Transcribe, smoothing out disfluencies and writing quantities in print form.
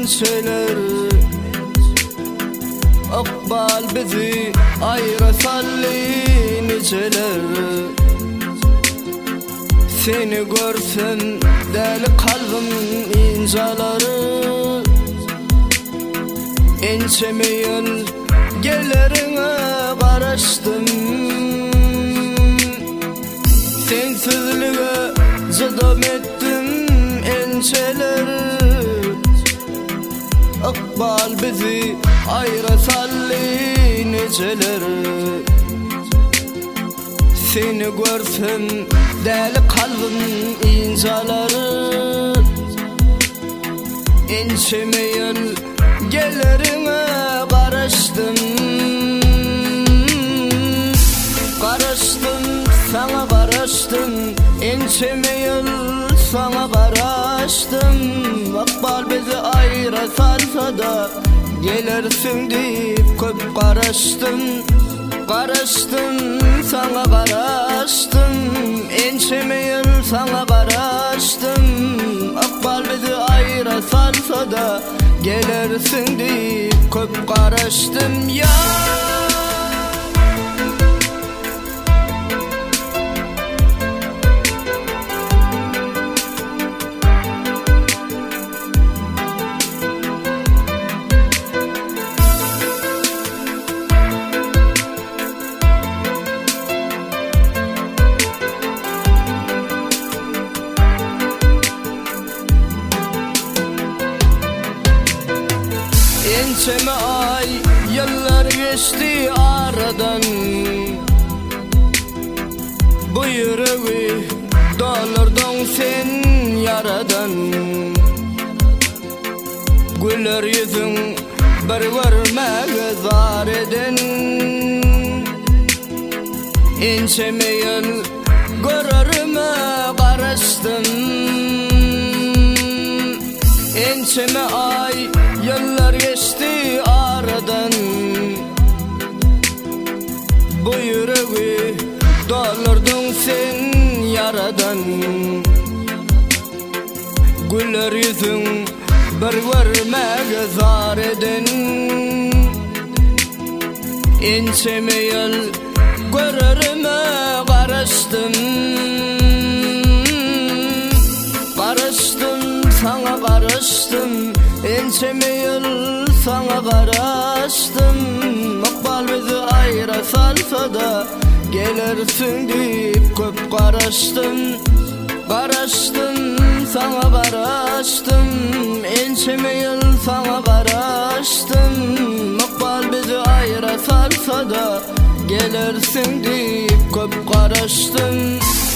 ençeler Akbal bizi ayrasalli niceler Seni görsem deli kalbim incaları Ençemeyen gellerine karıştım Sensizliğe zıdım ettim ençeler Akbal bizi ayrasalli niceler Seni görsem deli kalbim incaları Ençemeyen gellerine karıştım Sana karıştım Ençemeyen sana karıştım Akbal bizi ayra salsa da gelirsin deyip köp karıştım Sana karıştım Ençemeyen sana karıştım Akbal bizi ayra salsa da gelirsin deyip köp karıştım ya Ençeme ay yıllar geçti aradan Bu yüreği doldurdun sen yaradan Güller yüzün bir görmeye zar eden Ençemeyen görürüme karıştım Ençeme ay yıllar geçti aradan Bu yüreği doldurdun sen yaradan Güller yüzün bir görmeye zar eden Ençemeyen görürüme karıştım Sana karıştım Ençemeyen sana karıştım Akbal bizi ayra salsa da gelirsin deyip köp karıştım Sana karıştım Ençemeyen sana karıştım Akbal bizi ayra salsa da gelirsin deyip köp karıştım